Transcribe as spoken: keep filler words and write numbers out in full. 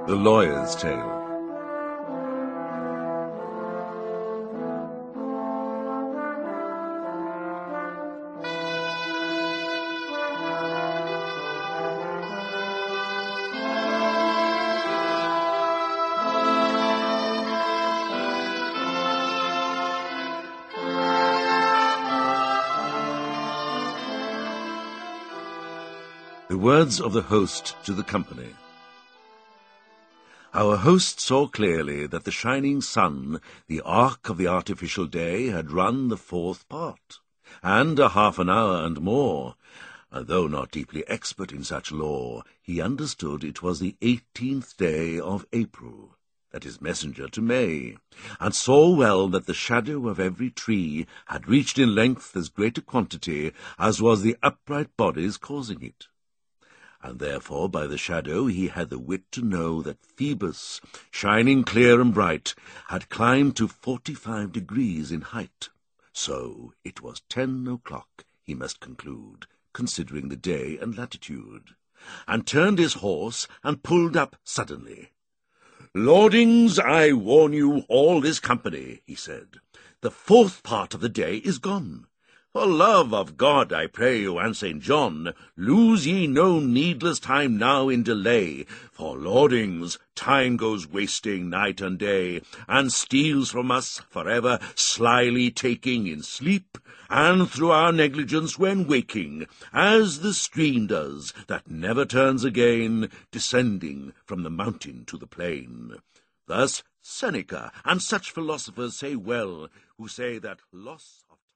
The Lawyer's Tale. The words of the host to the company. Our host saw clearly that the shining sun, the arc of the artificial day, had run the fourth part, and a half an hour and more, and though not deeply expert in such lore, he understood it was the eighteenth day of April, that is messenger to May, and saw well that the shadow of every tree had reached in length as great a quantity as was the upright bodies causing it. And therefore by the shadow he had the wit to know that Phoebus, shining clear and bright, had climbed to forty-five degrees in height. So it was ten o'clock, he must conclude, considering the day and latitude, and turned his horse and pulled up suddenly. "Lordings, I warn you all this company," he said, "the fourth part of the day is gone. For love of God, I pray you, and Saint John, lose ye no needless time now in delay, for, lordings, time goes wasting night and day, and steals from us forever, slyly taking in sleep, and through our negligence when waking, as the stream does, that never turns again, descending from the mountain to the plain. Thus Seneca and such philosophers say well, who say that loss